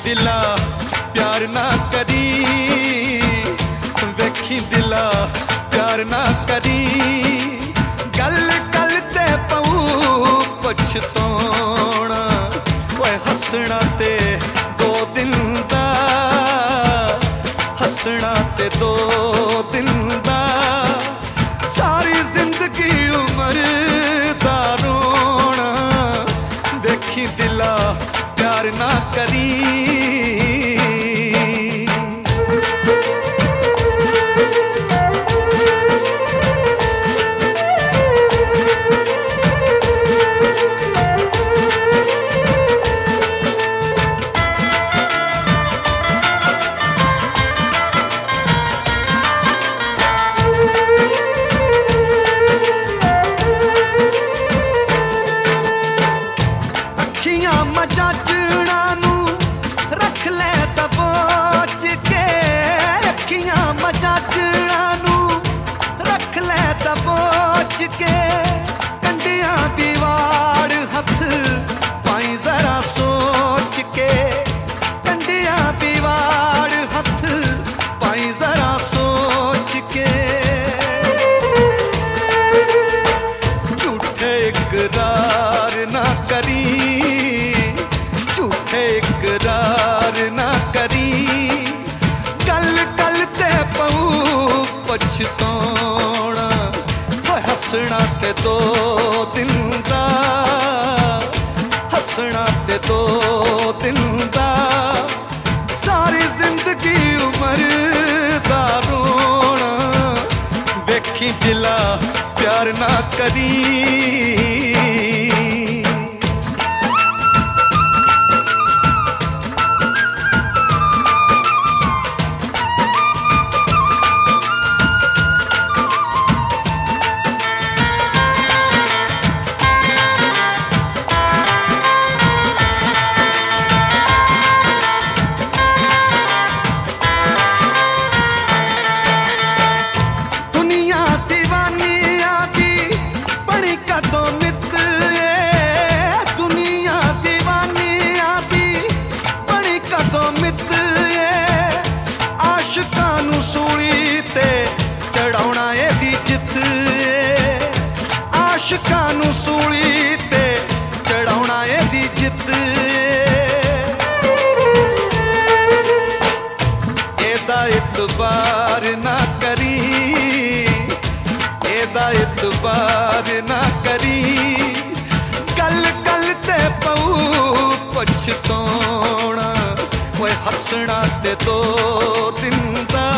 दिला प्यार ना करी, वेखी दिला प्यार ना करी, गल गल ते पऊ पछताना, ओए हसना ते दो दिन दा, हसना ते दो दिन दा, सारी जिंदगी उम्र दा रोना, वेखी दिला प्यार ना करी। मजाचना नू रख ले दबोच के, अखियां मजाचना नू रख ले दबोच के, कंडियां दीवार हथ पाई जरा सोच के, कंडियां दीवार हथ पाई जरा सोच के, झूठे इकरार ना करी, इकरार ना करी, गल गल ते पऊ पछताना, हसना ते दो दिन दा, हसना ते दो दिन दा, सारी जिंदगी उम्र दा रोना, वेखी दिला प्यार ना करी। आशिकां सूली ते चढ़ाउणा एदी जित, एदा इतबार ना करी, एदा इतबार ना करी, गल गल ते पऊ पछताना, ओए हसना ते दो दिन दा,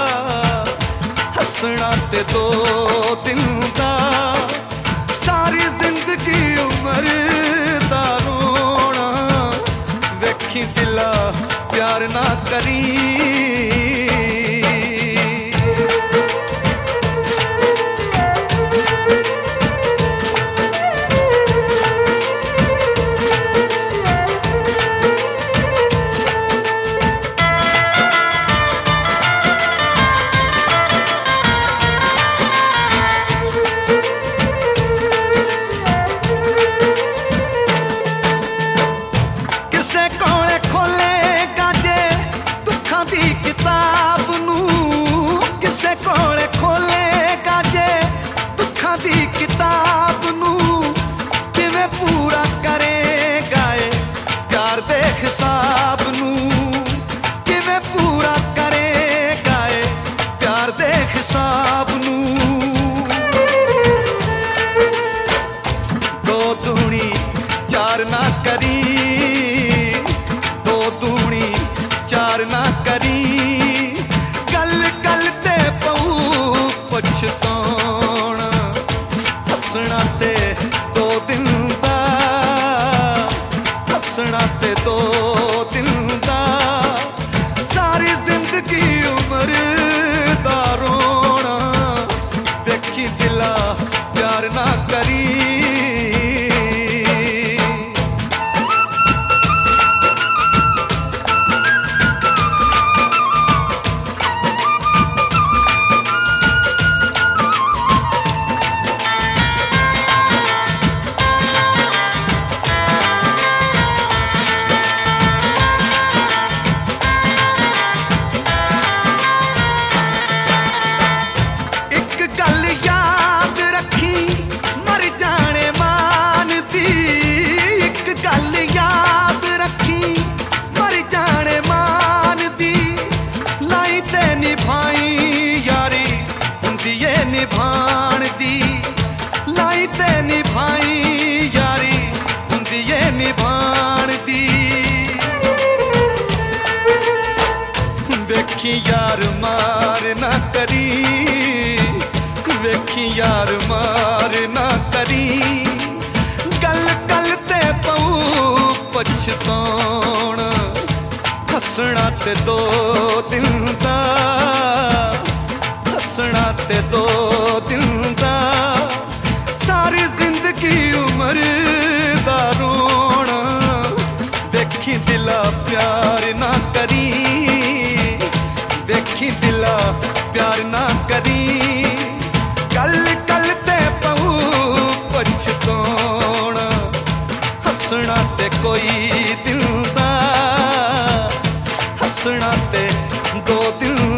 हसना ते दो दिन दा, सारी जिंदगी उम्र दा रोना, वेखी दिला प्यार ना करी। किताब नू किवें पूरा करेगा प्यार दे हिसाब नू, किवें पूरा करेगा प्यार दे हिसाब नू, दो दूनी चार ना करी, दो दूनी चार ना करी, गल गल ते पऊ पछताना, हसना ते दो दिन दा, हसना ते दो दिन दा, सारी जिंदगी उम्र दा रोना, निभाण दी, लाई ते निभाई यारी हुंदी ए निभाण दी। वेखी यार मार ना करी, वेखी यार मार ना करी, गल गल ते पऊ पछताउण, हसना ते दो दिन दा, हसना ते दो दिन दा, सारी जिंदगी उम्र दा रोना। वेखी दिला प्यार ना करी, वेखी दिला प्यार ना करी, गल गल ते पऊ पछताउण, हसना ते कोई दिल दा, हसना ते दो दिल